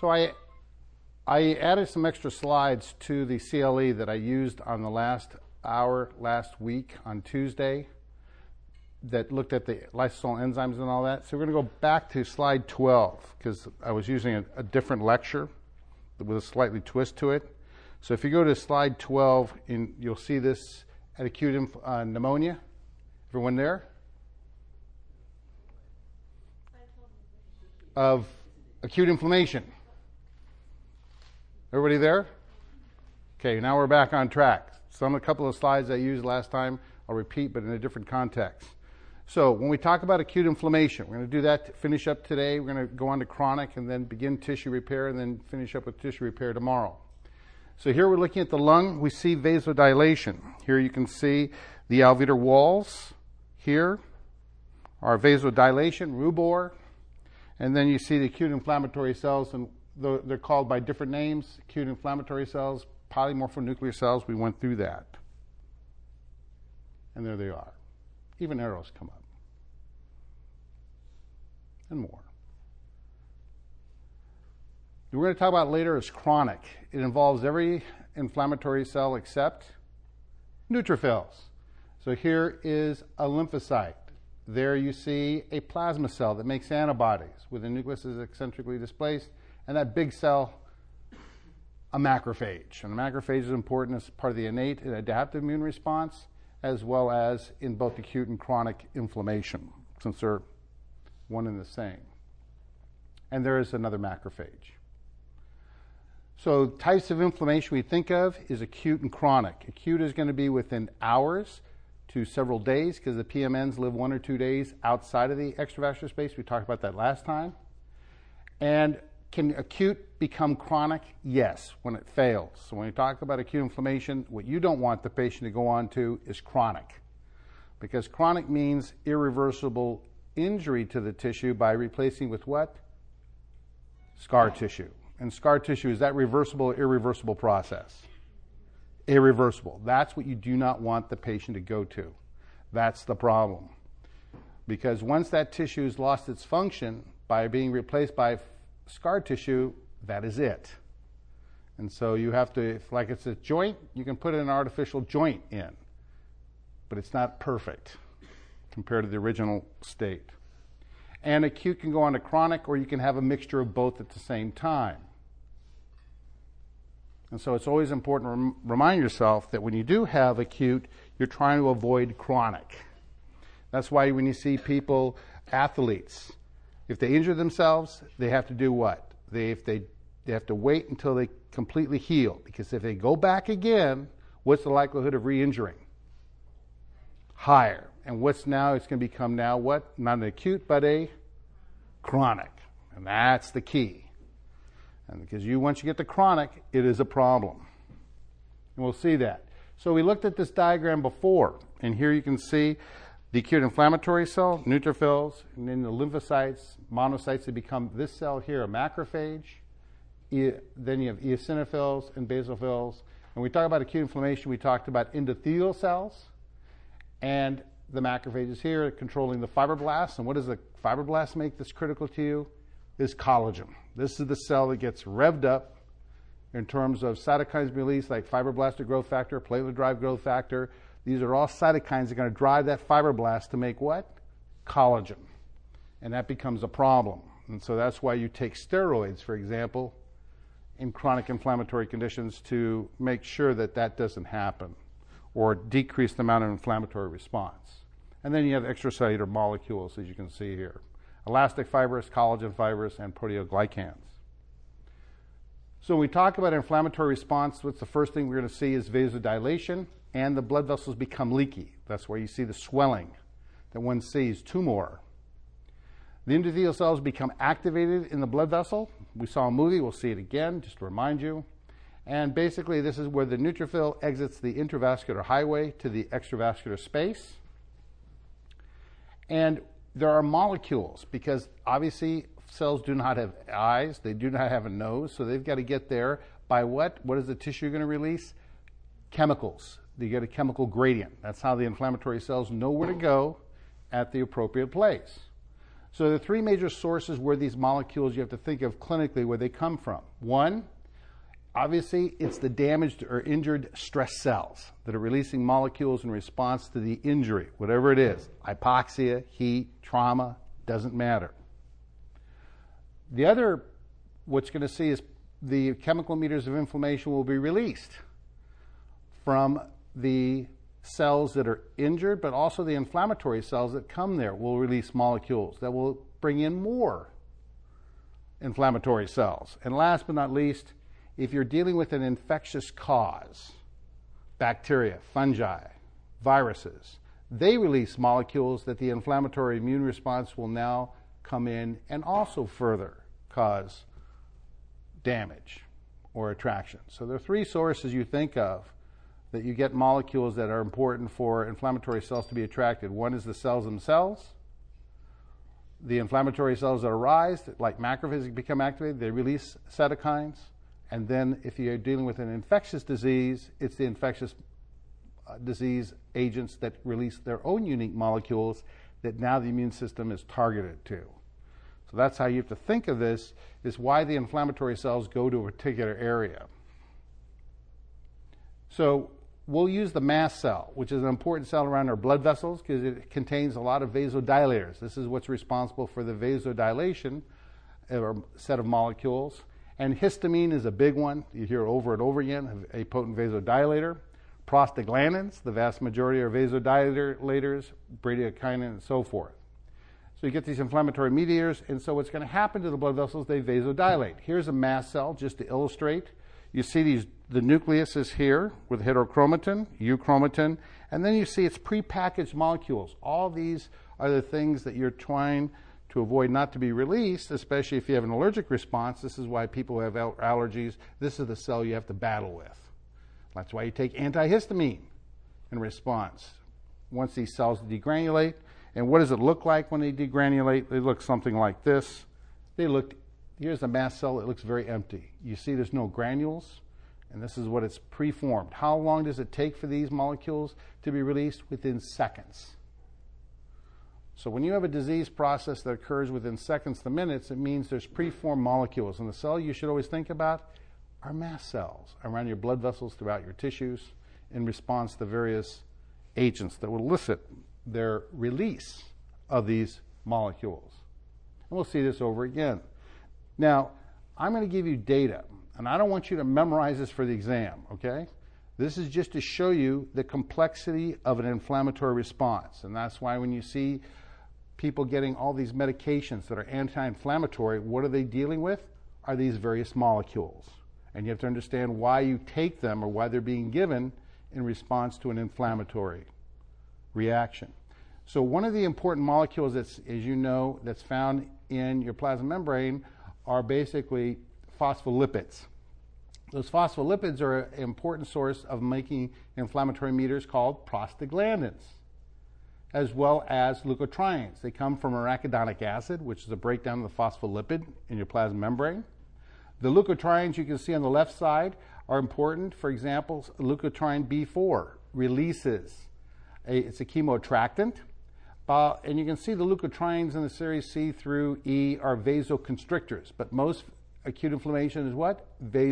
So I added some extra slides to the CLE that I used on the last week on Tuesday that looked at the lysosomal enzymes and all that. So we're going to go back to slide 12 because I was using a different lecture with a slightly twist to it. So if you go to slide 12, you'll see this at acute pneumonia. Everyone there? Of acute inflammation. Everybody there? Okay, now we're back on track. A couple of slides I used last time I'll repeat, but in a different context. So when we talk about acute inflammation, we're going to do that to finish up today. We're going to go on to chronic and then begin tissue repair and then finish up with tissue repair tomorrow. So here we're looking at the lung. We see vasodilation. Here you can see the alveolar walls. Here are vasodilation, rubor. And then you see the acute inflammatory cells, and they're called by different names. Acute inflammatory cells, polymorphonuclear cells. We went through that. And there they are. Even arrows come up. And more. We're going to talk about later is chronic. It involves every inflammatory cell except neutrophils. So here is a lymphocyte. There you see a plasma cell that makes antibodies with the nucleus is eccentrically displaced, and that big cell, a macrophage. And the macrophage is important as part of the innate and adaptive immune response, as well as in both acute and chronic inflammation, since they're one and the same. And there is another macrophage. So types of inflammation we think of is acute and chronic. Acute is going to be within hours to several days because the PMNs live 1 or 2 days outside of the extravascular space. We talked about that last time. And can acute become chronic? Yes, when it fails. So when you talk about acute inflammation, what you don't want the patient to go on to is chronic, because chronic means irreversible injury to the tissue by replacing with what? Scar tissue. And scar tissue, is that reversible or irreversible process? Irreversible. That's what you do not want the patient to go to. That's the problem. Because once that tissue has lost its function by being replaced by scar tissue, that is it. And so you have to, if like it's a joint, you can put an artificial joint in, but it's not perfect compared to the original state. And acute can go on to chronic, or you can have a mixture of both at the same time. And so it's always important to remind yourself that when you do have acute, you're trying to avoid chronic. That's why when you see people, athletes, if they injure themselves, they have to do what? They have to wait until they completely heal. Because if they go back again, what's the likelihood of re-injuring? Higher. And what's now, it's going to become now what? Not an acute, but a chronic. And that's the key. And because once you get to chronic, it is a problem. And we'll see that. So we looked at this diagram before, and here you can see the acute inflammatory cell, neutrophils, and then the lymphocytes, monocytes that become this cell here, a macrophage. Then you have eosinophils and basophils. When we talk about acute inflammation, we talked about endothelial cells, and the macrophages here controlling the fibroblasts. And what does the fibroblast make that's critical to you? Is collagen. This is the cell that gets revved up in terms of cytokines released like fibroblastic growth factor, platelet-derived growth factor. These are all cytokines that are going to drive that fibroblast to make what? Collagen. And that becomes a problem. And so that's why you take steroids, for example, in chronic inflammatory conditions to make sure that that doesn't happen or decrease the amount of inflammatory response. And then you have extracellular molecules, as you can see here. Elastic fibers, collagen fibers, and proteoglycans. So when we talk about inflammatory response, what's the first thing we're going to see is vasodilation, and the blood vessels become leaky. That's where you see the swelling that one sees, tumor. The endothelial cells become activated in the blood vessel. We saw a movie, we'll see it again, just to remind you. And basically, this is where the neutrophil exits the intravascular highway to the extravascular space. And there are molecules, because obviously cells do not have eyes, they do not have a nose, so they've got to get there by what? What is the tissue going to release? Chemicals. They get a chemical gradient. That's how the inflammatory cells know where to go at the appropriate place. So the three major sources where these molecules you have to think of clinically where they come from. One, obviously, it's the damaged or injured stress cells that are releasing molecules in response to the injury, whatever it is, hypoxia, heat, trauma, doesn't matter. The other, what's going to see is the chemical meters of inflammation will be released from the cells that are injured, but also the inflammatory cells that come there will release molecules that will bring in more inflammatory cells. And last but not least, if you're dealing with an infectious cause, bacteria, fungi, viruses, they release molecules that the inflammatory immune response will now come in and also further cause damage or attraction. So there are three sources you think of that you get molecules that are important for inflammatory cells to be attracted. One is the cells themselves. The inflammatory cells that arise, like macrophages, become activated, they release cytokines. And then if you're dealing with an infectious disease, it's the infectious disease agents that release their own unique molecules that now the immune system is targeted to. So that's how you have to think of this, is why the inflammatory cells go to a particular area. So we'll use the mast cell, which is an important cell around our blood vessels because it contains a lot of vasodilators. This is what's responsible for the vasodilation or set of molecules. And histamine is a big one. You hear it over and over again, a potent vasodilator. Prostaglandins, the vast majority are vasodilators, bradykinin, and so forth. So you get these inflammatory mediators, and so what's going to happen to the blood vessels, they vasodilate. Here's a mast cell, just to illustrate. You see the nucleus is here with heterochromatin, euchromatin, and then you see it's prepackaged molecules. All these are the things that you're trying to avoid not to be released, especially if you have an allergic response. This is why people who have allergies, this is the cell you have to battle with. That's why you take antihistamine in response. Once these cells degranulate, and what does it look like when they degranulate? They look something like this. Here's a mast cell that looks very empty. You see there's no granules, and this is what it's preformed. How long does it take for these molecules to be released? Within seconds. So when you have a disease process that occurs within seconds to minutes, it means there's preformed molecules. And the cell you should always think about are mast cells around your blood vessels throughout your tissues in response to various agents that will elicit their release of these molecules. And we'll see this over again. Now, I'm going to give you data, and I don't want you to memorize this for the exam, okay? This is just to show you the complexity of an inflammatory response, and that's why when you see people getting all these medications that are anti-inflammatory, what are they dealing with? Are these various molecules. And you have to understand why you take them or why they're being given in response to an inflammatory reaction. So one of the important molecules that's, as you know, that's found in your plasma membrane are basically phospholipids. Those phospholipids are an important source of making inflammatory mediators called prostaglandins, as well as leukotrienes. They come from arachidonic acid, which is a breakdown of the phospholipid in your plasma membrane. The leukotrienes you can see on the left side are important. For example, leukotriene B4 releases, it's a chemoattractant. And you can see the leukotrienes in the series C through E are vasoconstrictors, but most acute inflammation is what?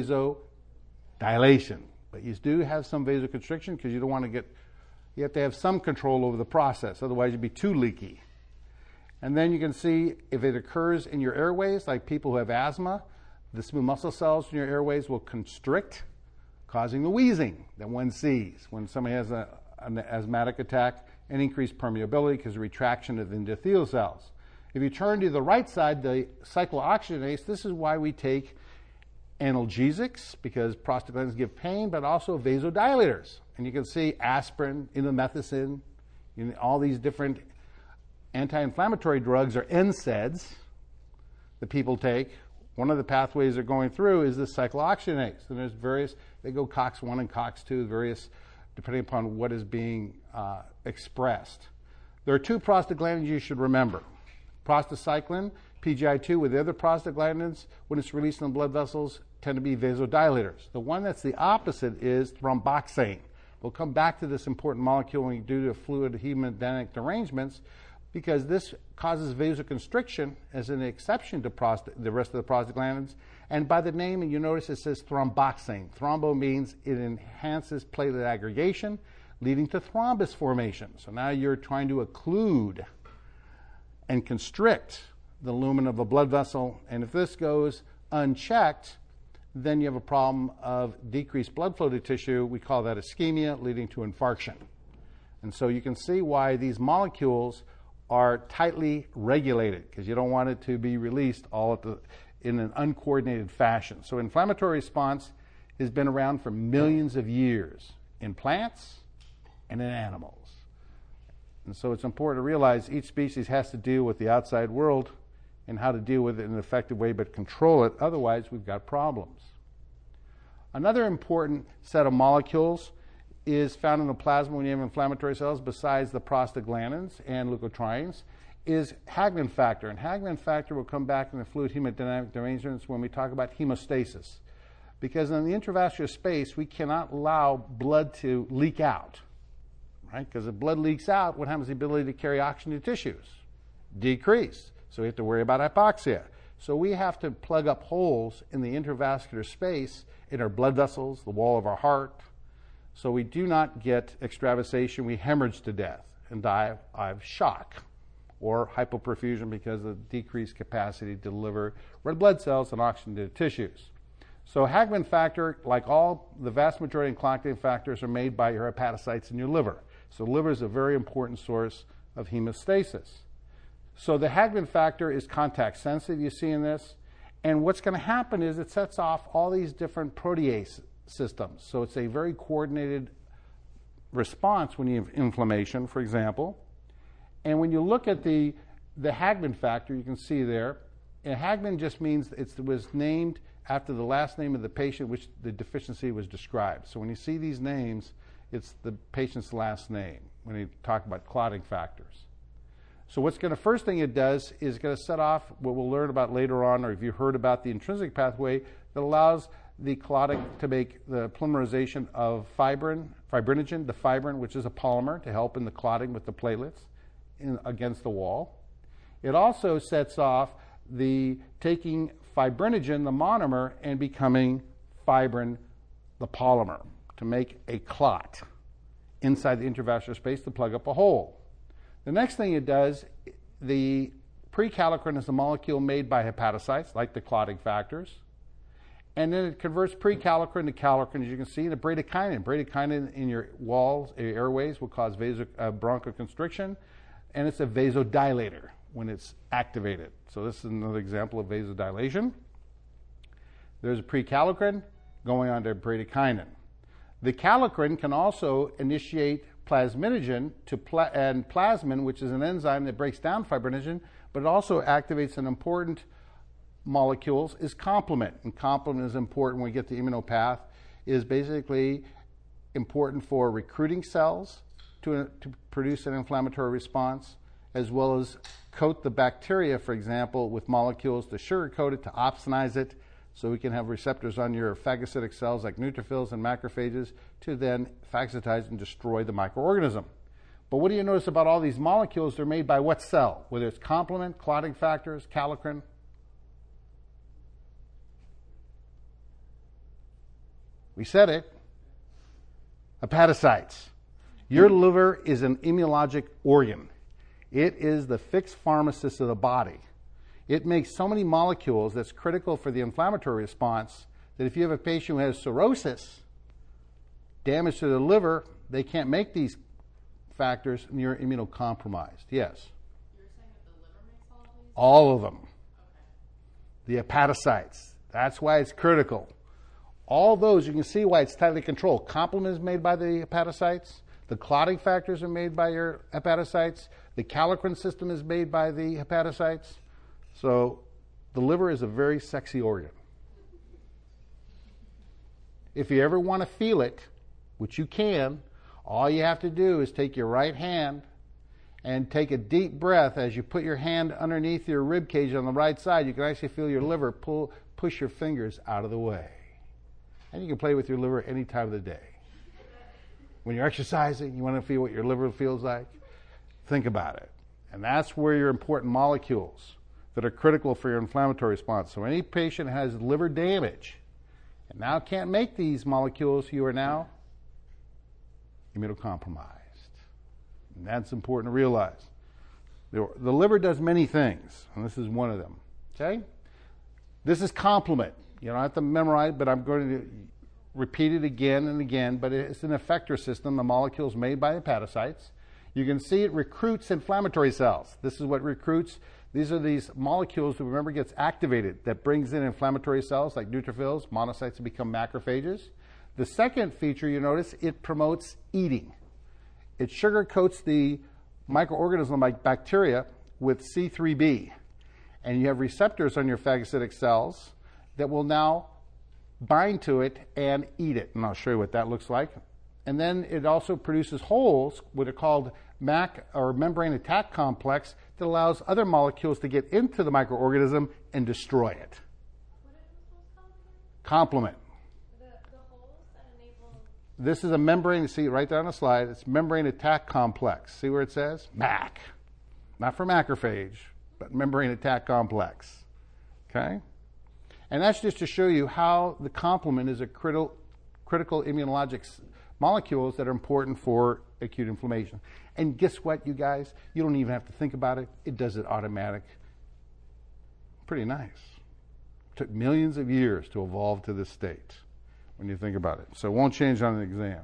Vasodilation. But you do have some vasoconstriction because you don't want to you have to have some control over the process, otherwise you'd be too leaky. And then you can see if it occurs in your airways, like people who have asthma, the smooth muscle cells in your airways will constrict, causing the wheezing that one sees when somebody has an asthmatic attack, and increased permeability because of retraction of the endothelial cells. If you turn to the right side, the cyclooxygenase, this is why we take analgesics, because prostaglandins give pain, but also vasodilators. And you can see aspirin, indomethacin, all these different anti-inflammatory drugs are NSAIDs that people take. One of the pathways they're going through is the cyclooxygenase. And there's various, they go COX-1 and COX-2, various, depending upon what is being expressed. There are two prostaglandins you should remember. Prostacyclin, PGI2 with the other prostaglandins, when it's released in the blood vessels, tend to be vasodilators. The one that's the opposite is thromboxane. We'll come back to this important molecule when we do the fluid hemodynamic derangements, because this causes vasoconstriction as an exception to the rest of the prostaglandins. And by the name, and you notice it says thromboxane. Thrombo means it enhances platelet aggregation, leading to thrombus formation. So now you're trying to occlude and constrict the lumen of a blood vessel. And if this goes unchecked, then you have a problem of decreased blood flow to tissue. We call that ischemia, leading to infarction. And so you can see why these molecules are tightly regulated, because you don't want it to be released in an uncoordinated fashion. So inflammatory response has been around for millions of years in plants and in animals. And so it's important to realize each species has to deal with the outside world and how to deal with it in an effective way, but control it. Otherwise, we've got problems. Another important set of molecules is found in the plasma when you have inflammatory cells, besides the prostaglandins and leukotrienes, is Hagman factor. And Hagman factor will come back in the fluid hemodynamic derangements when we talk about hemostasis. Because in the intravascular space, we cannot allow blood to leak out. Right? Because if blood leaks out, what happens to the ability to carry oxygen to tissues? Decrease. So we have to worry about hypoxia. So we have to plug up holes in the intravascular space in our blood vessels, the wall of our heart, so we do not get extravasation. We hemorrhage to death and die of shock or hypoperfusion because of decreased capacity to deliver red blood cells and oxygen to tissues. So Hagman factor, like all the vast majority of clotting factors, are made by your hepatocytes in your liver. So liver is a very important source of hemostasis. So the Hagman factor is contact sensitive, you see in this. And what's going to happen is it sets off all these different protease systems. So it's a very coordinated response when you have inflammation, for example. And when you look at the Hagman factor, you can see there, and Hagman just means it was named after the last name of the patient which the deficiency was described. So when you see these names, it's the patient's last name when you talk about clotting factors. So first thing it does is going to set off what we'll learn about later on, or if you heard about the intrinsic pathway that allows the clotting to make the polymerization of fibrinogen, the fibrin, which is a polymer, to help in the clotting with the platelets against the wall. It also sets off the taking fibrinogen, the monomer, and becoming fibrin, the polymer, to make a clot inside the intravascular space to plug up a hole. The next thing it does, the prekallikrein is a molecule made by hepatocytes, like the clotting factors. And then it converts prekallikrein to kallikrein, as you can see, to bradykinin. Bradykinin in your walls, your airways, will cause bronchoconstriction, and it's a vasodilator when it's activated. So this is another example of vasodilation. There's a prekallikrein going on to bradykinin. The kallikrein can also initiate plasminogen and plasmin, which is an enzyme that breaks down fibrinogen, but it also activates an important molecules, is complement. And complement is important when we get the immunopath, is basically important for recruiting cells to produce an inflammatory response, as well as coat the bacteria, for example, with molecules to sugarcoat it, to opsonize it, so we can have receptors on your phagocytic cells like neutrophils and macrophages to then phagocytize and destroy the microorganism. But what do you notice about all these molecules? They're made by what cell? Whether it's complement, clotting factors, kallikrein. We said it. Hepatocytes. Your liver is an immunologic organ. It is the fixed pharmacist of the body. It makes so many molecules that's critical for the inflammatory response that if you have a patient who has cirrhosis, damage to the liver, they can't make these factors and you're immunocompromised. Yes? You're saying that the liver makes all of these? All of them. Okay. The hepatocytes. That's why it's critical. All those, you can see why it's tightly controlled. Complement is made by the hepatocytes. The clotting factors are made by your hepatocytes. The kallikrein system is made by the hepatocytes. So the liver is a very sexy organ. If you ever want to feel it, which you can, all you have to do is take your right hand and take a deep breath. As you put your hand underneath your rib cage on the right side, you can actually feel your liver push your fingers out of the way. And you can play with your liver any time of the day. When you're exercising, you want to feel what your liver feels like? Think about it. And that's where your important molecules that are critical for your inflammatory response. So any patient has liver damage and now can't make these molecules, you are now immunocompromised. And that's important to realize. The liver does many things, and this is one of them. Okay? This is complement. You don't have to memorize, but I'm going to repeat it again and again, but it's an effector system, the molecules made by hepatocytes. You can see it recruits inflammatory cells. This is what recruits. These are these molecules that, remember, gets activated that brings in inflammatory cells like neutrophils, monocytes to become macrophages. The second feature you notice, it promotes eating. It sugar coats the microorganism like bacteria with C3b. And you have receptors on your phagocytic cells that will now bind to it and eat it. And I'll show you what that looks like. And then it also produces holes, what are called MAC or membrane attack complex, that allows other molecules to get into the microorganism and destroy it. What are those called again? Complement. The holes that enable. This is a membrane, you see it right there on the slide. It's membrane attack complex. See where it says? MAC. Not for macrophage, but membrane attack complex. Okay? And that's just to show you how the complement is a critical immunologic molecules that are important for acute inflammation. And guess what, you guys? You don't even have to think about it. It does it automatic. Pretty nice. It took millions of years to evolve to this state when you think about it. So it won't change on an exam.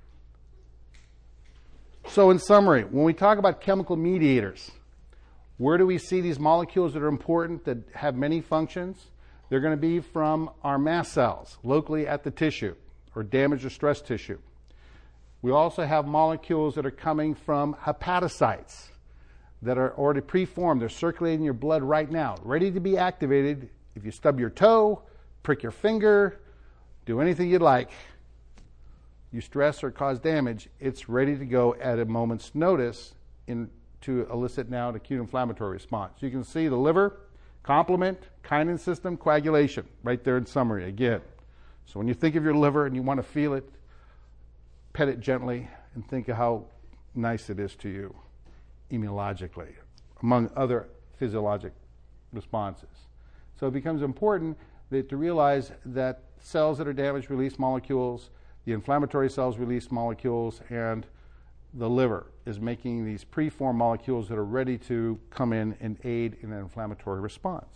So in summary, when we talk about chemical mediators, where do we see these molecules that are important, that have many functions? They're going to be from our mast cells, locally at the tissue, or damaged or stressed tissue. We also have molecules that are coming from hepatocytes that are already preformed. They're circulating in your blood right now, ready to be activated. If you stub your toe, prick your finger, do anything you'd like, you stress or cause damage, it's ready to go at a moment's notice to elicit now an acute inflammatory response. You can see the liver, complement, kinin system, coagulation, right there in summary again. So when you think of your liver and you want to feel it, pet it gently and think of how nice it is to you immunologically, among other physiologic responses. So it becomes important to realize that cells that are damaged release molecules, the inflammatory cells release molecules, and the liver is making these preformed molecules that are ready to come in and aid in an inflammatory response.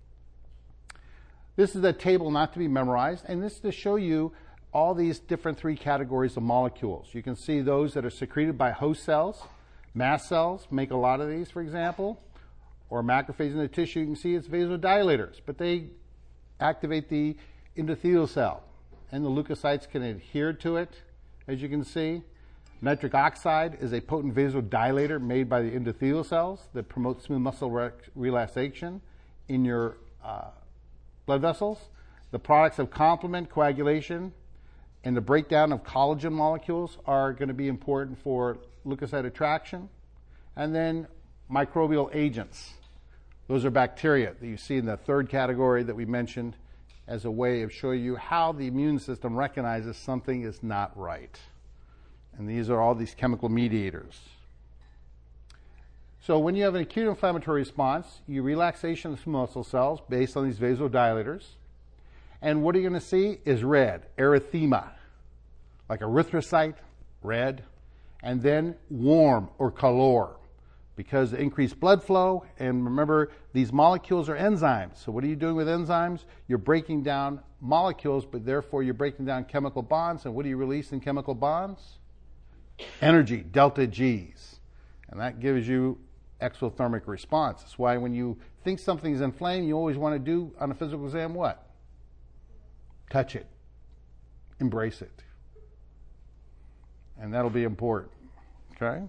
This is a table not to be memorized, and this is to show you all these different three categories of molecules. You can see those that are secreted by host cells. Mast cells make a lot of these, for example, or macrophages in the tissue. You can see it's vasodilators, but they activate the endothelial cell, and the leukocytes can adhere to it, as you can see. Nitric oxide is a potent vasodilator made by the endothelial cells that promote smooth muscle relaxation in your blood vessels. The products of complement, coagulation, and the breakdown of collagen molecules are going to be important for leukocyte attraction. And then microbial agents. Those are bacteria that you see in the third category that we mentioned as a way of showing you how the immune system recognizes something is not right. And these are all these chemical mediators. So when you have an acute inflammatory response, you relaxation of muscle cells based on these vasodilators. And what are you going to see is red, erythema, like erythrocyte, red, and then warm or calor, because of increased blood flow. And remember, these molecules are enzymes. So what are you doing with enzymes? You're breaking down molecules, but therefore you're breaking down chemical bonds. And what do you release in chemical bonds? Energy, delta Gs. And that gives you exothermic response. That's why when you think something's inflamed, you always want to do on a physical exam what? Touch it. Embrace it. And that'll be important. Okay?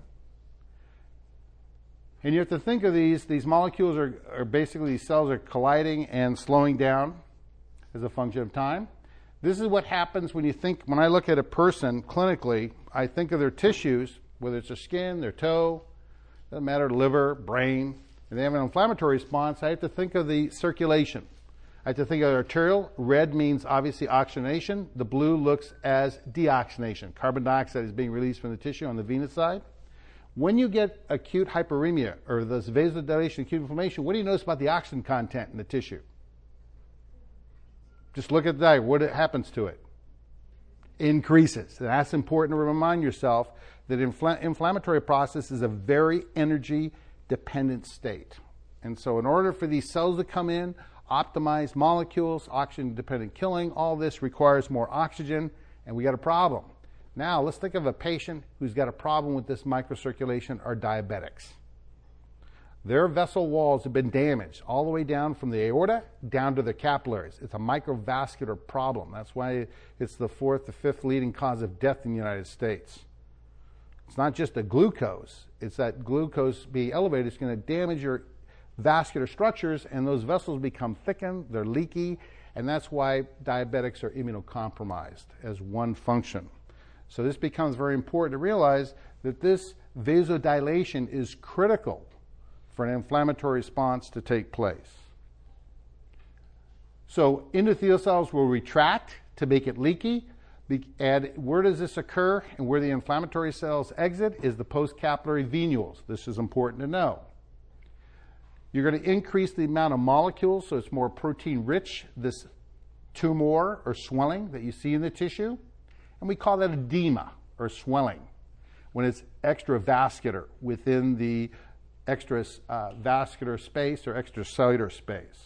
And you have to think of these molecules are basically, these cells are colliding and slowing down as a function of time. This is what happens when I look at a person clinically, I think of their tissues, whether it's their skin, their toe, doesn't matter, liver, brain, and they have an inflammatory response. I have to think of the circulation. I have to think of arterial. Red means obviously oxygenation. The blue looks as deoxygenation. Carbon dioxide is being released from the tissue on the venous side. When you get acute hyperemia or this vasodilation, acute inflammation, what do you notice about the oxygen content in the tissue? Just look at the diet. What happens to it? Increases. And that's important to remind yourself that inflammatory process is a very energy dependent state. And so in order for these cells to come in, optimize molecules, oxygen dependent killing, all this requires more oxygen, and we got a problem. Now let's think of a patient who's got a problem with this microcirculation, or diabetics. Their vessel walls have been damaged all the way down from the aorta down to the capillaries. It's a microvascular problem. That's why it's the 4th to 5th leading cause of death in the United States. It's not just the glucose. It's that glucose being elevated is going to damage your vascular structures, and those vessels become thickened, they're leaky, and that's why diabetics are immunocompromised as one function. So this becomes very important to realize that this vasodilation is critical for an inflammatory response to take place. So endothelial cells will retract to make it leaky. And where does this occur and where the inflammatory cells exit is the postcapillary venules. This is important to know. You're going to increase the amount of molecules, so it's more protein rich, this tumor or swelling that you see in the tissue. And we call that edema or swelling when it's extravascular within the extravascular space or extracellular space.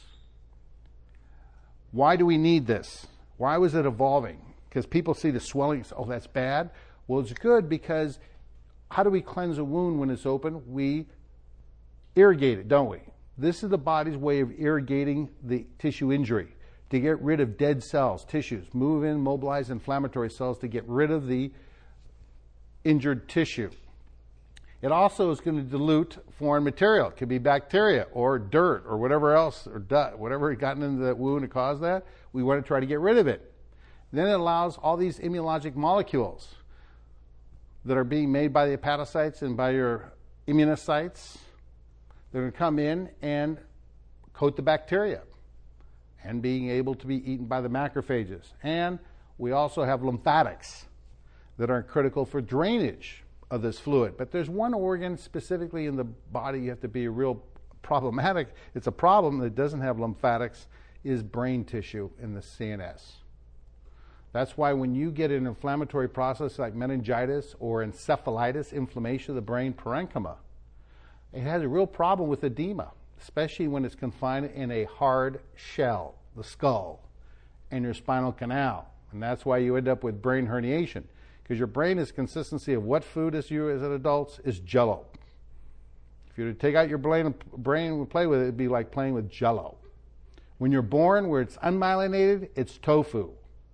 Why do we need this? Why was it evolving? Because people see the swelling and say, oh, that's bad. Well, it's good because how do we cleanse a wound when it's open? We irrigate it, don't we? This is the body's way of irrigating the tissue injury to get rid of dead cells, tissues, move in, mobilize inflammatory cells to get rid of the injured tissue. It also is going to dilute foreign material. It could be bacteria or dirt or whatever else, or whatever had gotten into that wound to cause that. We want to try to get rid of it. Then it allows all these immunologic molecules that are being made by the hepatocytes and by your immunocytes. They're going to come in and coat the bacteria and being able to be eaten by the macrophages. And we also have lymphatics that are critical for drainage of this fluid. But there's one organ specifically in the body you have to be real problematic. It's a problem that doesn't have lymphatics, is brain tissue in the CNS. That's why when you get an inflammatory process like meningitis or encephalitis, inflammation of the brain parenchyma, it has a real problem with edema, especially when it's confined in a hard shell, the skull, and your spinal canal. And that's why you end up with brain herniation, because your brain is consistency of what food as you as adults is Jell-O. If you were to take out your brain and play with it, it'd be like playing with Jell-O. When you're born, where it's unmyelinated, it's tofu.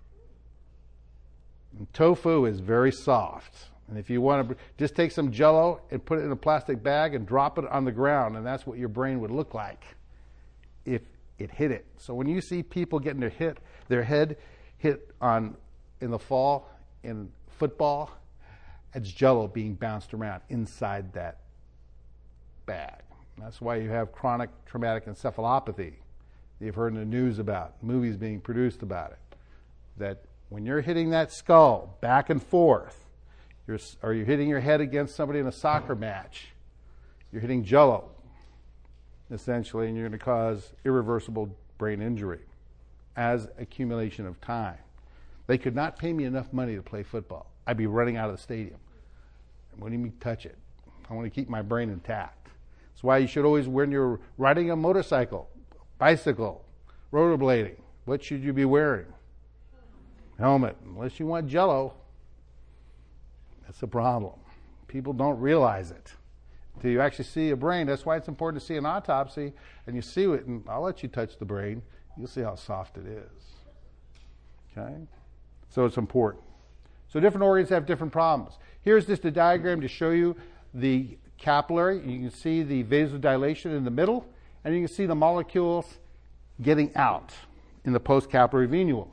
And tofu is very soft. And if you want to just take some Jell-O and put it in a plastic bag and drop it on the ground, and that's what your brain would look like if it hit it. So when you see people getting their head hit in the fall in football, it's Jell-O being bounced around inside that bag. And that's why you have chronic traumatic encephalopathy. You've heard in the news about movies being produced about it. That when you're hitting that skull back and forth, or you're hitting your head against somebody in a soccer match, you're hitting Jell-O, essentially, and you're going to cause irreversible brain injury as accumulation of time. They could not pay me enough money to play football. I'd be running out of the stadium. I wouldn't even touch it. I want to keep my brain intact. That's why you should always, when you're riding a motorcycle, bicycle, rollerblading, what should you be wearing? Helmet. Unless you want Jell-O, that's a problem. People don't realize it until you actually see a brain. That's why it's important to see an autopsy, and you see it, and I'll let you touch the brain. You'll see how soft it is. Okay? So it's important. So different organs have different problems. Here's just a diagram to show you the capillary. You can see the vasodilation in the middle, and you can see the molecules getting out in the postcapillary venules.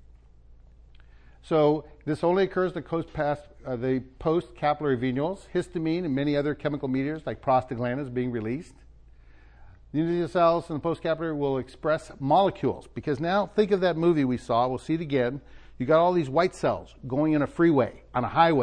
So this only occurs in the post-capillary venules. Histamine and many other chemical mediators like prostaglandins being released. The endothelial cells in the postcapillary will express molecules, because now think of that movie we saw. We'll see it again. You got all these white cells going in a freeway, on a highway.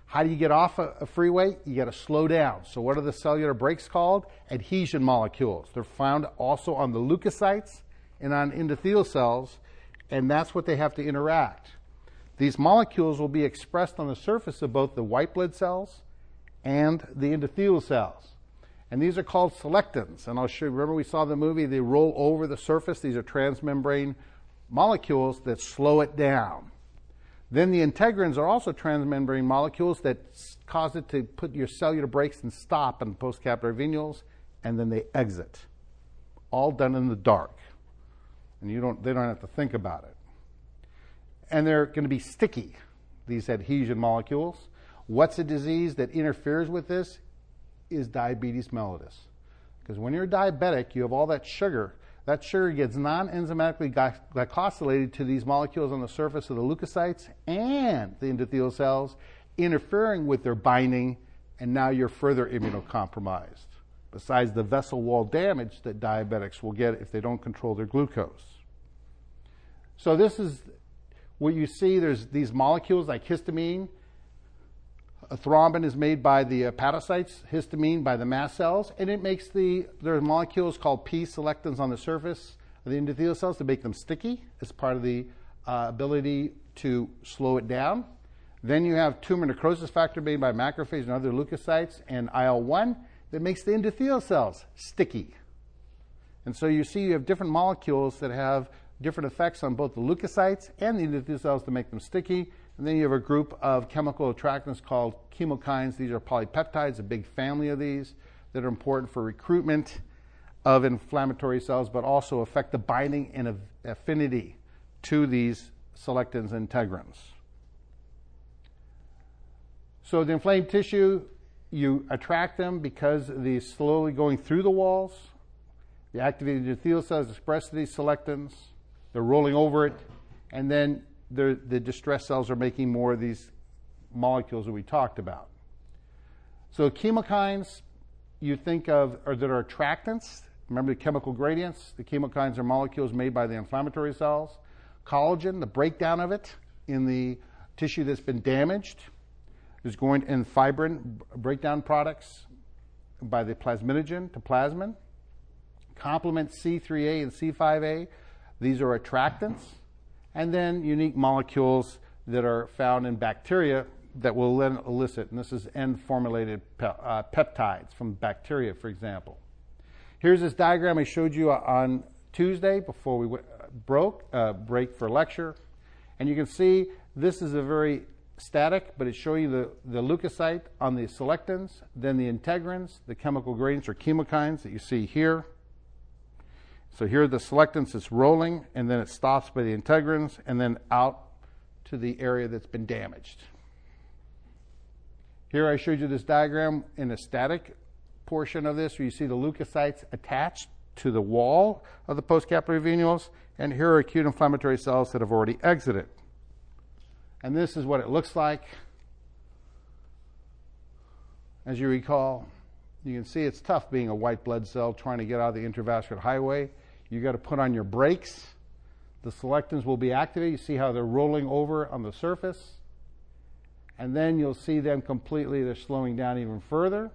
How do you get off a freeway? You got to slow down. So what are the cellular brakes called? Adhesion molecules. They're found also on the leukocytes and on endothelial cells, and that's what they have to interact. These molecules will be expressed on the surface of both the white blood cells and the endothelial cells. And these are called selectins. And I'll show you, remember we saw the movie, they roll over the surface. These are transmembrane molecules that slow it down. Then the integrins are also transmembrane molecules that cause it to put your cellular brakes and stop in the postcapillary venules, and then they exit. All done in the dark. And they don't have to think about it. And they're going to be sticky, these adhesion molecules. What's a disease that interferes with this? Is diabetes mellitus. Because when you're diabetic, you have all that sugar. That sugar gets non-enzymatically glycosylated to these molecules on the surface of the leukocytes and the endothelial cells, interfering with their binding, and now you're further immunocompromised, besides the vessel wall damage that diabetics will get if they don't control their glucose. So this is what you see. There's these molecules like histamine. A thrombin is made by the hepatocytes, histamine by the mast cells, and it makes there are molecules called P-selectins on the surface of the endothelial cells to make them sticky as part of the ability to slow it down. Then you have tumor necrosis factor made by macrophages and other leukocytes, and IL-1 that makes the endothelial cells sticky. And so you see you have different molecules that have different effects on both the leukocytes and the endothelial cells to make them sticky. And then you have a group of chemical attractants called chemokines. These are polypeptides, a big family of these that are important for recruitment of inflammatory cells, but also affect the binding and affinity to these selectins and integrins. So the inflamed tissue, you attract them because they're slowly going through the walls. The activated endothelial cells express these selectins. They're rolling over it, and then the distress cells are making more of these molecules that we talked about. So chemokines, you think of, or that are attractants. Remember the chemical gradients? The chemokines are molecules made by the inflammatory cells. Collagen, the breakdown of it in the tissue that's been damaged, is going in fibrin breakdown products by the plasminogen to plasmin. Complement C3A and C5A, these are attractants. And then unique molecules that are found in bacteria that will then elicit, and this is end-formulated peptides from bacteria, for example. Here's this diagram I showed you on Tuesday before we break for lecture. And you can see this is a very static, but it's showing you the leukocyte on the selectins, then the integrins, the chemical gradients or chemokines that you see here. So here are the selectins, it's rolling, and then it stops by the integrins, and then out to the area that's been damaged. Here I showed you this diagram in a static portion of this, where you see the leukocytes attached to the wall of the postcapillary venules, and here are acute inflammatory cells that have already exited. And this is what it looks like. As you recall, you can see it's tough being a white blood cell trying to get out of the intravascular highway. You got to put on your brakes. The selectins will be activated. You see how they're rolling over on the surface. And then you'll see them completely, they're slowing down even further.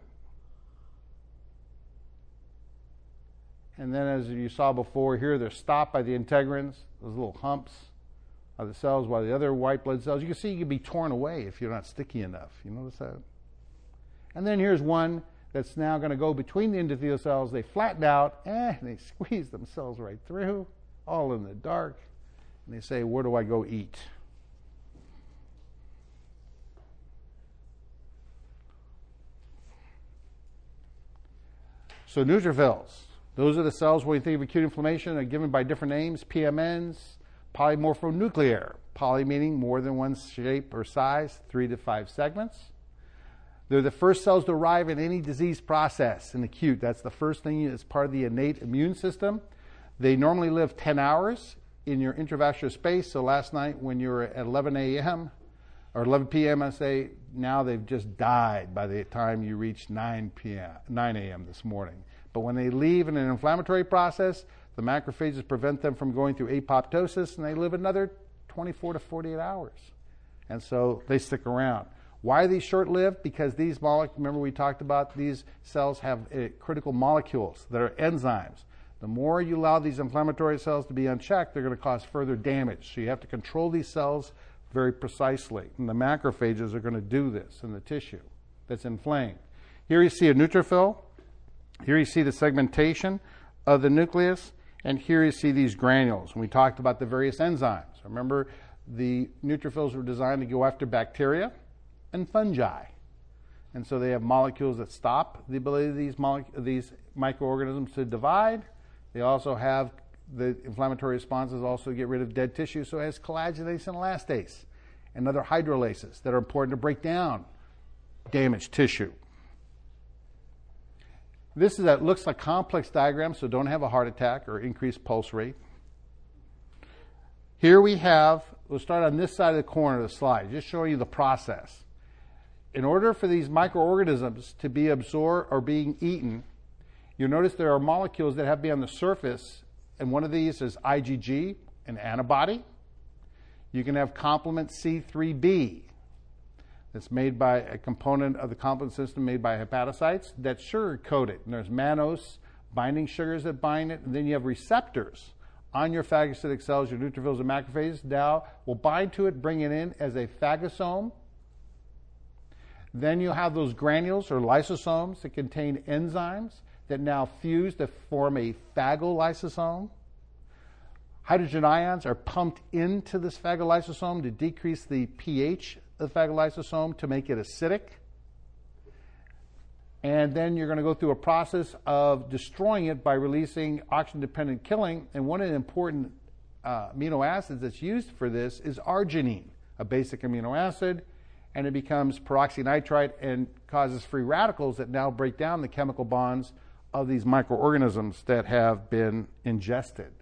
And then as you saw before here, they're stopped by the integrins, those little humps of the cells, while the other white blood cells, you can see you can be torn away if you're not sticky enough. You notice that? And then here's one that's now going to go between the endothelial cells. They flatten out, and they squeeze themselves right through, all in the dark. And they say, where do I go eat? So neutrophils, those are the cells where you think of acute inflammation, are given by different names. PMNs, polymorphonuclear, poly meaning more than one shape or size, 3 to 5 segments. They're the first cells to arrive in any disease process in acute. That's the first thing as part of the innate immune system. They normally live 10 hours in your intravascular space. So last night when you were at 11 a.m. or 11 p.m., I say, now they've just died by the time you reach 9 a.m. this morning. But when they leave in an inflammatory process, the macrophages prevent them from going through apoptosis, and they live another 24 to 48 hours. And so they stick around. Why are these short-lived? Because these molecules, remember we talked about these cells have critical molecules that are enzymes. The more you allow these inflammatory cells to be unchecked, they're going to cause further damage. So you have to control these cells very precisely. And the macrophages are going to do this in the tissue that's inflamed. Here you see a neutrophil. Here you see the segmentation of the nucleus. And here you see these granules. And we talked about the various enzymes. Remember, the neutrophils were designed to go after bacteria and fungi. And so they have molecules that stop the ability of these microorganisms to divide. They also have the inflammatory responses also get rid of dead tissue, so it has collagenase and elastase and other hydrolases that are important to break down damaged tissue. This is that looks like complex diagram, so don't have a heart attack or increased pulse rate. Here we have, we'll start on this side of the corner of the slide, just showing you the process. In order for these microorganisms to be absorbed or being eaten, you'll notice there are molecules that have to be on the surface, and one of these is IgG, an antibody. You can have complement C3b. That's made by a component of the complement system made by hepatocytes that's sugar-coated. And there's mannose binding sugars that bind it. And then you have receptors on your phagocytic cells, your neutrophils and macrophages. Now will bind to it, bring it in as a phagosome. Then you have those granules or lysosomes that contain enzymes that now fuse to form a phagolysosome. Hydrogen ions are pumped into this phagolysosome to decrease the pH of the phagolysosome to make it acidic. And then you're going to go through a process of destroying it by releasing oxygen-dependent killing. And one of the important amino acids that's used for this is arginine, a basic amino acid. And it becomes peroxynitrite and causes free radicals that now break down the chemical bonds of these microorganisms that have been ingested.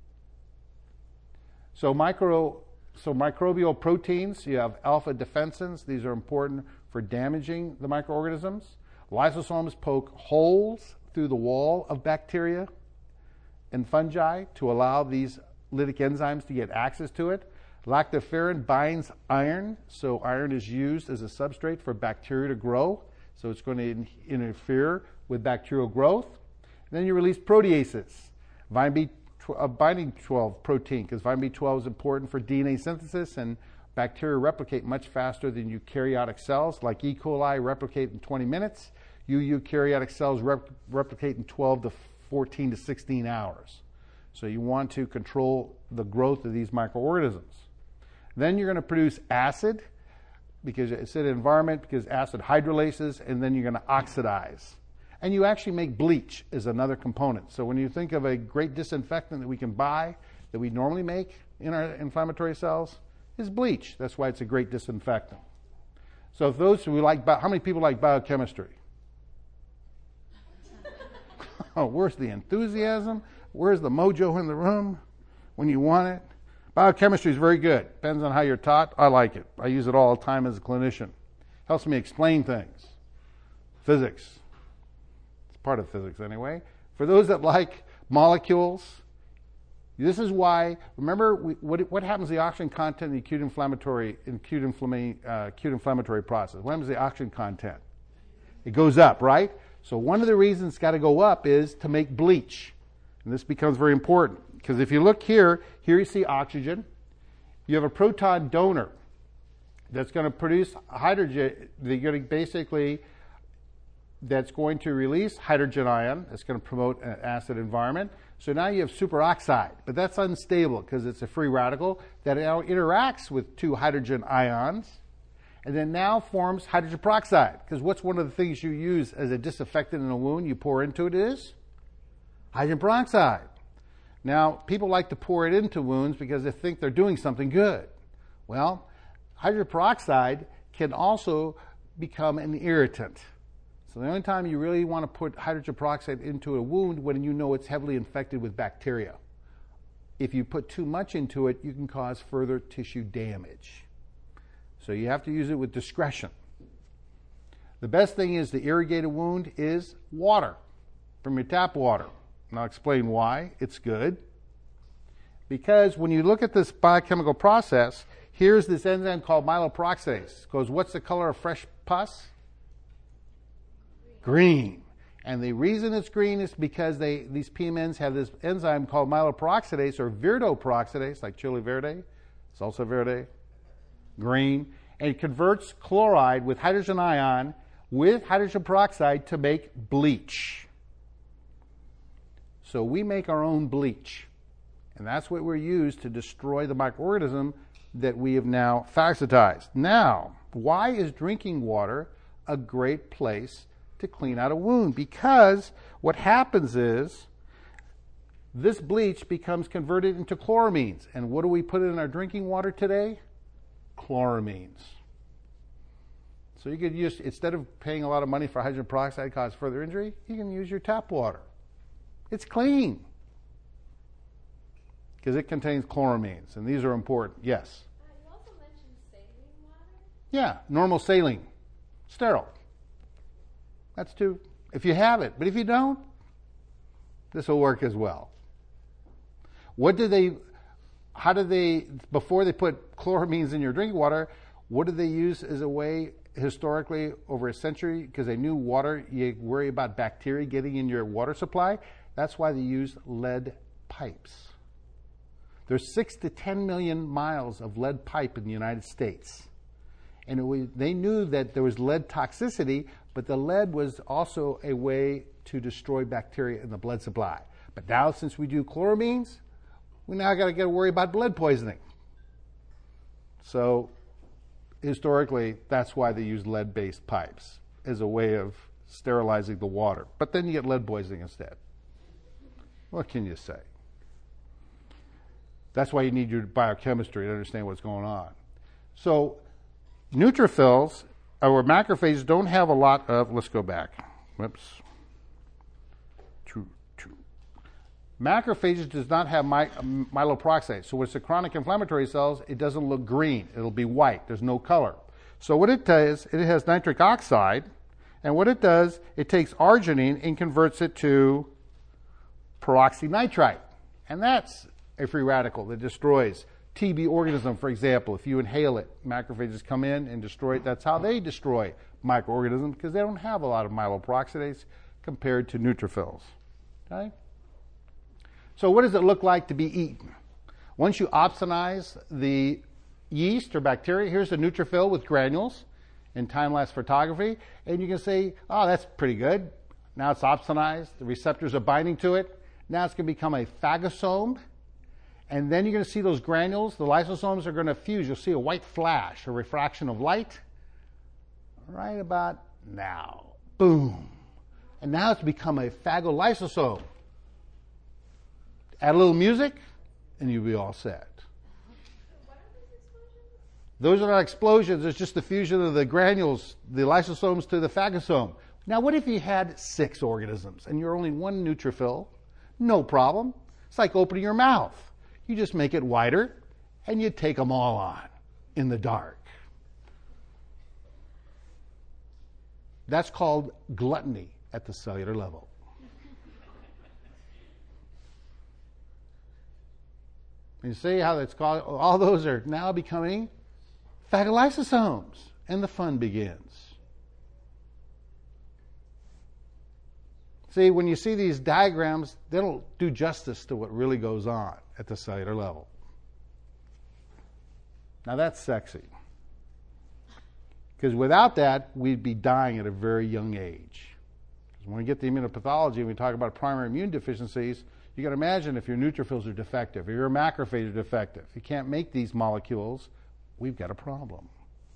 So microbial proteins, you have alpha defensins. These are important for damaging the microorganisms. Lysosomes poke holes through the wall of bacteria and fungi to allow these lytic enzymes to get access to it. Lactoferrin binds iron, so iron is used as a substrate for bacteria to grow, so it's going to interfere with bacterial growth. And then you release proteases, binding 12 protein, because vitamin B12 is important for DNA synthesis, and bacteria replicate much faster than eukaryotic cells, like E. coli replicate in 20 minutes. Eukaryotic cells replicate in 12 to 14 to 16 hours. So you want to control the growth of these microorganisms. Then you're going to produce acid, because it's an environment, because acid hydrolases, and then you're going to oxidize. And you actually make bleach as another component. So when you think of a great disinfectant that we can buy, that we normally make in our inflammatory cells, is bleach. That's why it's a great disinfectant. So if those who like, how many people like biochemistry? Oh, where's the enthusiasm? Where's the mojo in the room when you want it? Biochemistry is very good. Depends on how you're taught. I like it. I use it all the time as a clinician. Helps me explain things. Physics. It's part of physics anyway. For those that like molecules, this is why, remember what happens to the oxygen content in the acute inflammatory process? What happens to the oxygen content? It goes up, right? So one of the reasons it's got to go up is to make bleach. And this becomes very important. Because if you look here you see oxygen. You have a proton donor that's going to produce hydrogen. That's going to release hydrogen ion. That's going to promote an acid environment. So now you have superoxide, but that's unstable because it's a free radical that now interacts with two hydrogen ions and then now forms hydrogen peroxide. Because what's one of the things you use as a disinfectant in a wound you pour into it is hydrogen peroxide. Now, people like to pour it into wounds because they think they're doing something good. Well, hydrogen peroxide can also become an irritant. So the only time you really want to put hydrogen peroxide into a wound when you know it's heavily infected with bacteria. If you put too much into it, you can cause further tissue damage. So you have to use it with discretion. The best thing is the irrigated wound is water from your tap water. And I'll explain why it's good. Because when you look at this biochemical process, Here's this enzyme called myeloperoxidase. Goes, what's the color of fresh pus? Green. And the reason it's green is because these PMNs have this enzyme called myeloperoxidase or virdoperoxidase, like chili verde, salsa verde, green, and it converts chloride with hydrogen ion with hydrogen peroxide to make bleach. So we make our own bleach. And that's what we're used to destroy the microorganism that we have now phagocytized. Now, why is drinking water a great place to clean out a wound? Because what happens is this bleach becomes converted into chloramines. And what do we put in our drinking water today? Chloramines. So you could use, instead of paying a lot of money for hydrogen peroxide cause further injury, you can use your tap water. It's clean because it contains chloramines, and these are important. Yes? You also mentioned saline water. Yeah, normal saline. Sterile. That's too, if you have it. But if you don't, this will work as well. How do they, before they put chloramines in your drinking water, what did they use as a way historically over a century? Because they knew water, you worry about bacteria getting in your water supply. That's why they used lead pipes. There's 6 to 10 million miles of lead pipe in the United States. And they knew that there was lead toxicity, but the lead was also a way to destroy bacteria in the blood supply. But now, since we do chloramines, we now got to worry about lead poisoning. So, historically, that's why they use lead-based pipes as a way of sterilizing the water. But then you get lead poisoning instead. What can you say? That's why you need your biochemistry to understand what's going on. So, neutrophils or macrophages don't have a lot of, let's go back. Whoops. Macrophages does not have myeloperoxidase. So when it's a chronic inflammatory cells, it doesn't look green. It'll be white. There's no color. So what it does, it has nitric oxide. And what it does, it takes arginine and converts it to peroxynitrite. And that's a free radical that destroys TB organism, for example. If you inhale it, macrophages come in and destroy it. That's how they destroy microorganisms, because they don't have a lot of myeloperoxidase compared to neutrophils. Okay? So what does it look like to be eaten? Once you opsonize the yeast or bacteria, here's a neutrophil with granules in time-lapse photography, and you can say, oh, that's pretty good. Now it's opsonized. The receptors are binding to it. Now it's going to become a phagosome, and then you're going to see those granules. The lysosomes are going to fuse. You'll see a white flash, a refraction of light, right about now. Boom. And now it's become a phagolysosome. Add a little music, and you'll be all set. What are these explosions? Those are not explosions. It's just the fusion of the granules, the lysosomes to the phagosome. Now, what if you had 6 organisms, and you're only one neutrophil? No problem. It's like opening your mouth. You just make it wider, and you take them all on in the dark. That's called gluttony at the cellular level. You see how that's called? All those are now becoming phagolysosomes, and the fun begins. See, when you see these diagrams, they don't do justice to what really goes on at the cellular level. Now that's sexy. Because without that, we'd be dying at a very young age. Because when we get the immunopathology and we talk about primary immune deficiencies, you got to imagine if your neutrophils are defective, if your macrophages are defective, if you can't make these molecules, we've got a problem.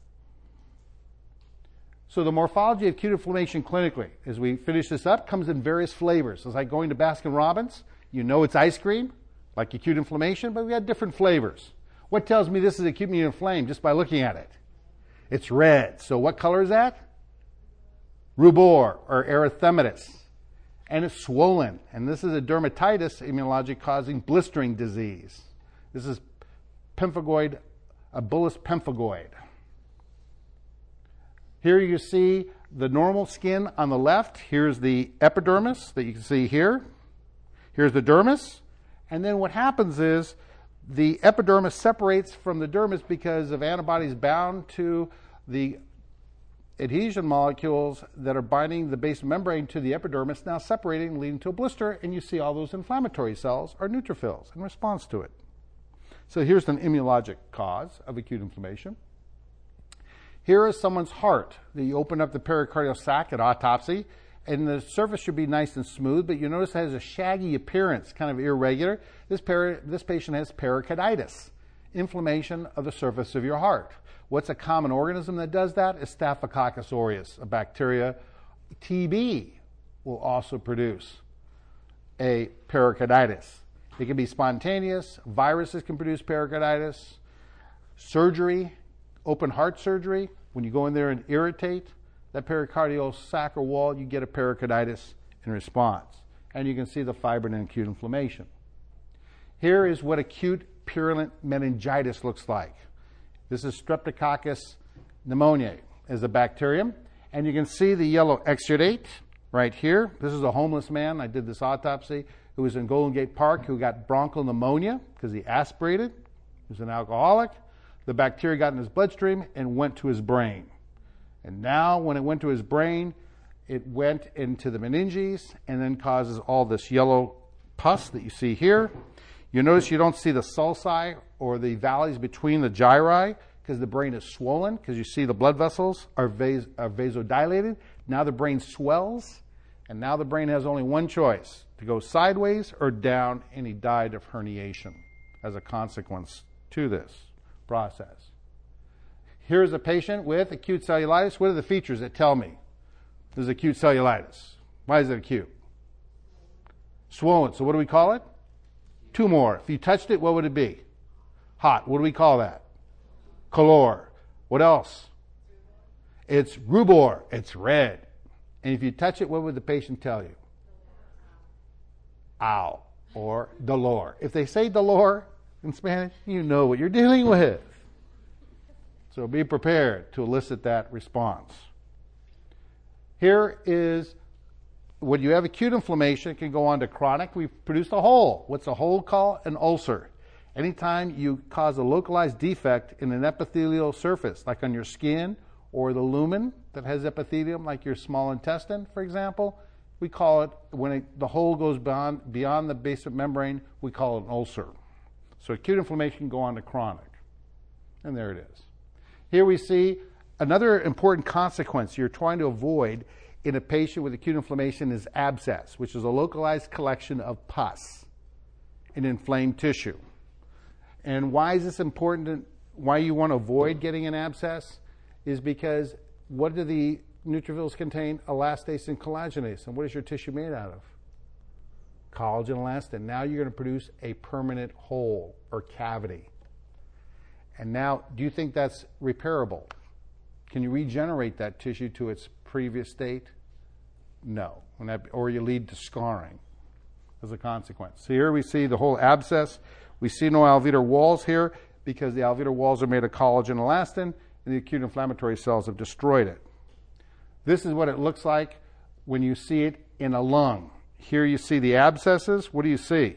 So the morphology of acute inflammation clinically, as we finish this up, comes in various flavors. It's like going to Baskin-Robbins. You know it's ice cream, like acute inflammation, but we got different flavors. What tells me this is acutely inflamed just by looking at it? It's red. So what color is that? Rubor or erythematous. And it's swollen. And this is a dermatitis immunologic causing blistering disease. This is pemphigoid, a bullous pemphigoid. Here you see the normal skin on the left. Here's the epidermis that you can see here. Here's the dermis. And then what happens is The epidermis separates from the dermis because of antibodies bound to the adhesion molecules that are binding the basement membrane to the epidermis, now separating, leading to a blister, and you see all those inflammatory cells are neutrophils in response to it. So here's an immunologic cause of acute inflammation. Here is someone's heart. You open up the pericardial sac at autopsy, and the surface should be nice and smooth, but you notice it has a shaggy appearance, kind of irregular. This patient has pericarditis, inflammation of the surface of your heart. What's a common organism that does that? Is Staphylococcus aureus, a bacteria. TB will also produce a pericarditis. It can be spontaneous. Viruses can produce pericarditis. Surgery, open heart surgery, when you go in there and irritate that pericardial sac or wall, you get a pericarditis in response. And you can see the fibrin and acute inflammation. Here is what acute purulent meningitis looks like. This is Streptococcus pneumoniae as a bacterium. And you can see the yellow exudate right here. This is a homeless man. I did this autopsy who was in Golden Gate Park who got bronchial pneumonia because he aspirated. He was an alcoholic. The bacteria got in his bloodstream and went to his brain. And now when it went to his brain, it went into the meninges and then causes all this yellow pus that you see here. You notice you don't see the sulci or the valleys between the gyri because the brain is swollen, because you see the blood vessels are vasodilated. Now the brain swells, and now the brain has only one choice, to go sideways or down, and he died of herniation as a consequence to this process. Here's a patient with acute cellulitis. What are the features that tell me this is acute cellulitis? Why is it acute? Swollen. So what do we call it? Tumor. If you touched it, what would it be? Hot. What do we call that? Color. What else? It's rubor. It's red. And if you touch it, what would the patient tell you? Ow. Or dolor. If they say dolor in Spanish, you know what you're dealing with. So be prepared to elicit that response. Here is when you have acute inflammation, it can go on to chronic. We've produced a hole. What's a hole called? An ulcer. Anytime you cause a localized defect in an epithelial surface, like on your skin or the lumen that has epithelium, like your small intestine, for example, we call it, when the hole goes beyond the basement membrane, we call it an ulcer. So acute inflammation can go on to chronic. And there it is. Here we see another important consequence you're trying to avoid in a patient with acute inflammation is abscess, which is a localized collection of pus in inflamed tissue. And why is this important? Why you want to avoid getting an abscess is because what do the neutrophils contain? Elastase and collagenase. And what is your tissue made out of? Collagen and elastin. Now you're going to produce a permanent hole or cavity. And now, do you think that's repairable? Can you regenerate that tissue to its previous state? No. Or you lead to scarring as a consequence. So here we see the whole abscess. We see no alveolar walls here because the alveolar walls are made of collagen and elastin, and the acute inflammatory cells have destroyed it. This is what it looks like when you see it in a lung. Here you see the abscesses. What do you see?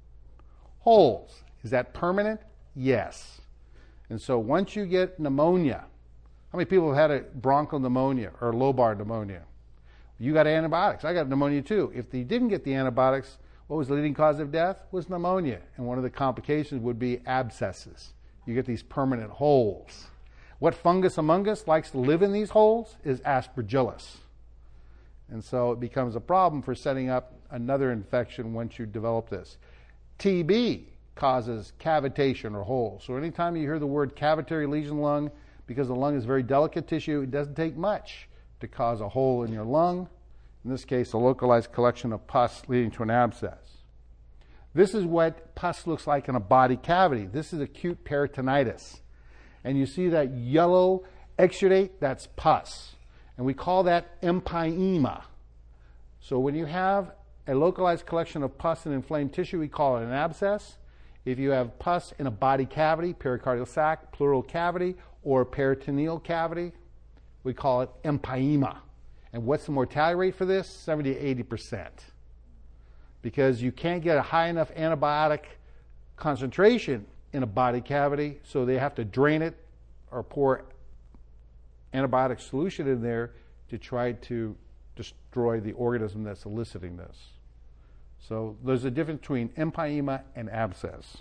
Holes. Is that permanent? Yes. And so once you get pneumonia, how many people have had a bronchial pneumonia or lobar pneumonia? You got antibiotics. I got pneumonia too. If they didn't get the antibiotics, what was the leading cause of death? Was pneumonia. And one of the complications would be abscesses. You get these permanent holes. What fungus among us likes to live in these holes is Aspergillus. And so it becomes a problem for setting up another infection once you develop this. TB causes cavitation or holes. So anytime you hear the word cavitary lesion lung, because the lung is very delicate tissue, it doesn't take much to cause a hole in your lung. In this case, a localized collection of pus leading to an abscess. This is what pus looks like in a body cavity. This is acute peritonitis. And you see that yellow exudate, that's pus. And we call that empyema. So when you have a localized collection of pus in inflamed tissue, we call it an abscess. If you have pus in a body cavity, pericardial sac, pleural cavity, or peritoneal cavity, we call it empyema. And what's the mortality rate for this? 70 to 80%. Because you can't get a high enough antibiotic concentration in a body cavity, so they have to drain it or pour antibiotic solution in there to try to destroy the organism that's eliciting this. So there's a difference between empyema and abscess.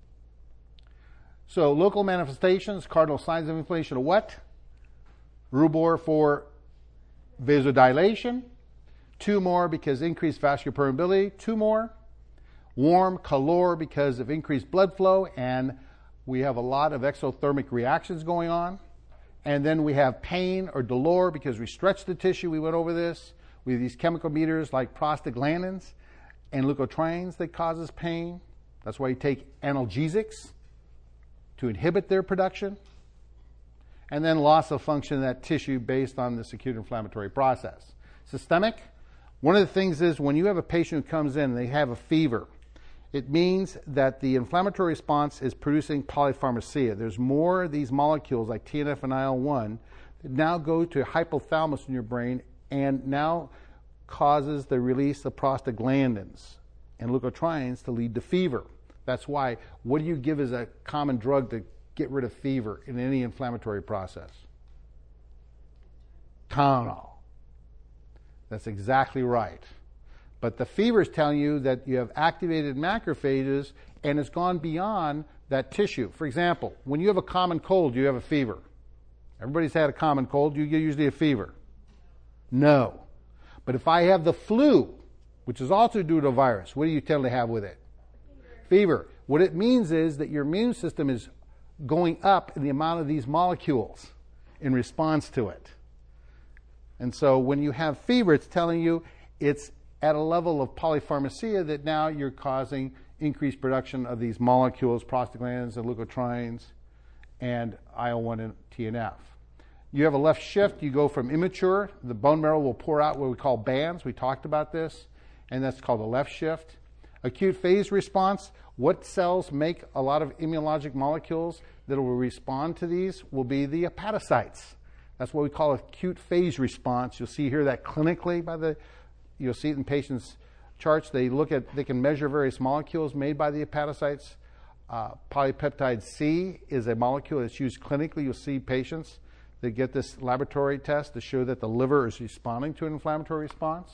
So local manifestations, cardinal signs of inflammation are what? Rubor for vasodilation. 2 more because increased vascular permeability. 2 more. Warm, calor because of increased blood flow, and we have a lot of exothermic reactions going on. And then we have pain or dolor because we stretch the tissue. We went over this. We have these chemical mediators like prostaglandins and leukotrienes that causes pain. That's why you take analgesics to inhibit their production. And then loss of function of that tissue based on this acute inflammatory process. Systemic, one of the things is when you have a patient who comes in and they have a fever, it means that the inflammatory response is producing polypharmacia. There's more of these molecules like TNF and IL-1 that now go to hypothalamus in your brain and now causes the release of prostaglandins and leukotrienes to lead to fever. That's why, what do you give as a common drug to get rid of fever in any inflammatory process? Tylenol. That's exactly right. But the fever is telling you that you have activated macrophages and it's gone beyond that tissue. For example, when you have a common cold, you have a fever. Everybody's had a common cold, you get usually a fever. No. But if I have the flu, which is also due to a virus, what do you tend to have with it? Fever. What it means is that your immune system is going up in the amount of these molecules in response to it. And so when you have fever, it's telling you it's at a level of polypharmacia that now you're causing increased production of these molecules, prostaglandins and leukotrienes, and IL-1 and TNF. You have a left shift, you go from immature, the bone marrow will pour out what we call bands, we talked about this, and that's called a left shift. Acute phase response, what cells make a lot of immunologic molecules that will respond to these will be the hepatocytes. That's what we call acute phase response. You'll see here that clinically you'll see it in patients' charts. They can measure various molecules made by the hepatocytes. Polypeptide C is a molecule that's used clinically. You'll see patients that get this laboratory test to show that the liver is responding to an inflammatory response.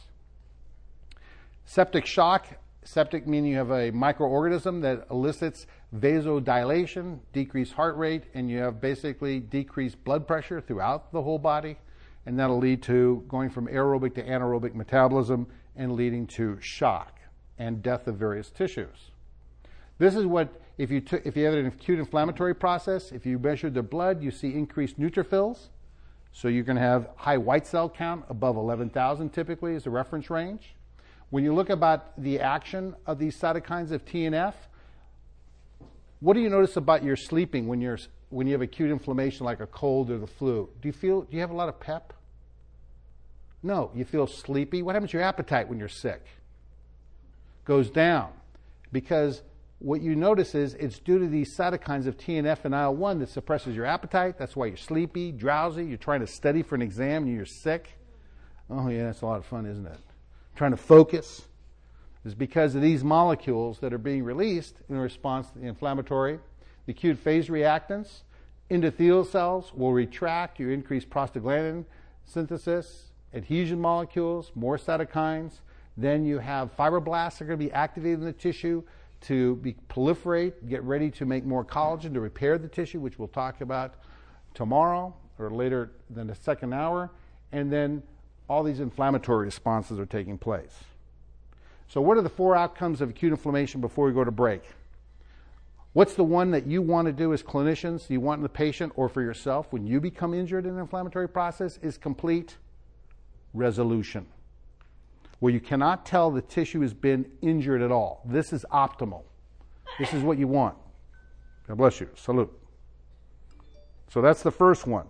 Septic shock. Septic meaning you have a microorganism that elicits vasodilation, decreased heart rate, and you have basically decreased blood pressure throughout the whole body. And that'll lead to going from aerobic to anaerobic metabolism and leading to shock and death of various tissues. This is what, if you have an acute inflammatory process, if you measure the blood, you see increased neutrophils. So you're going to have high white cell count, above 11,000 typically is the reference range. When you look about the action of these cytokines of TNF, what do you notice about your sleeping when you have acute inflammation like a cold or the flu? Do you have a lot of pep? No, you feel sleepy. What happens to your appetite when you're sick? Goes down. Because what you notice is it's due to these cytokines of TNF and IL-1 that suppresses your appetite. That's why you're sleepy, drowsy, you're trying to study for an exam and you're sick. Oh yeah, that's a lot of fun, isn't it? Trying to focus. Is because of these molecules that are being released in response to the inflammatory. The acute phase reactants, endothelial cells will retract, you increase prostaglandin synthesis, adhesion molecules, more cytokines. Then you have fibroblasts that are going to be activated in the tissue to proliferate, get ready to make more collagen to repair the tissue, which we'll talk about tomorrow or later than the second hour. And then all these inflammatory responses are taking place. So what are the 4 outcomes of acute inflammation before we go to break? What's the one that you want to do as clinicians, you want in the patient or for yourself when you become injured in an inflammatory process is complete resolution, where you cannot tell the tissue has been injured at all. This is optimal. This is what you want. God bless you. Salute. So that's the first one.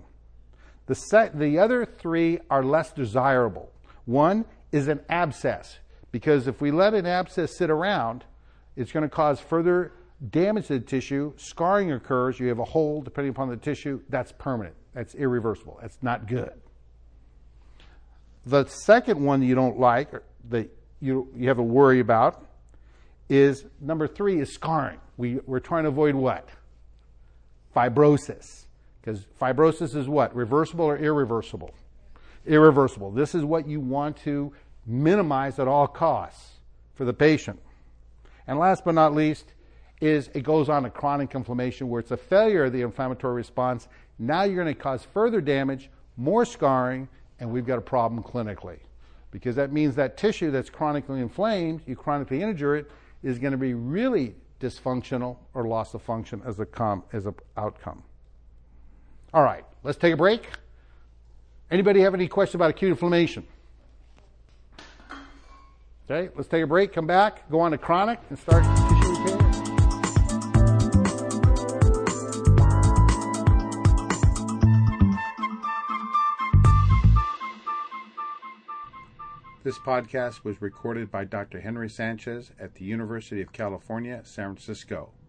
The other 3 are less desirable. One is an abscess, because if we let an abscess sit around, it's going to cause further damage to the tissue. Scarring occurs. You have a hole, depending upon the tissue. That's permanent. That's irreversible. That's not good. The second one you don't like, that you have a worry about, is number 3 is scarring. We're trying to avoid what? Fibrosis. Because fibrosis is what? Reversible or irreversible? Irreversible. This is what you want to minimize at all costs for the patient. And last but not least is it goes on to chronic inflammation, where it's a failure of the inflammatory response. Now you're going to cause further damage, more scarring, and we've got a problem clinically. Because that means that tissue that's chronically inflamed, you chronically injure it, is going to be really dysfunctional or loss of function as an outcome. All right, let's take a break. Anybody have any questions about acute inflammation? Okay, let's take a break, come back, go on to chronic, and start tissue repair. This podcast was recorded by Dr. Henry Sanchez at the University of California, San Francisco.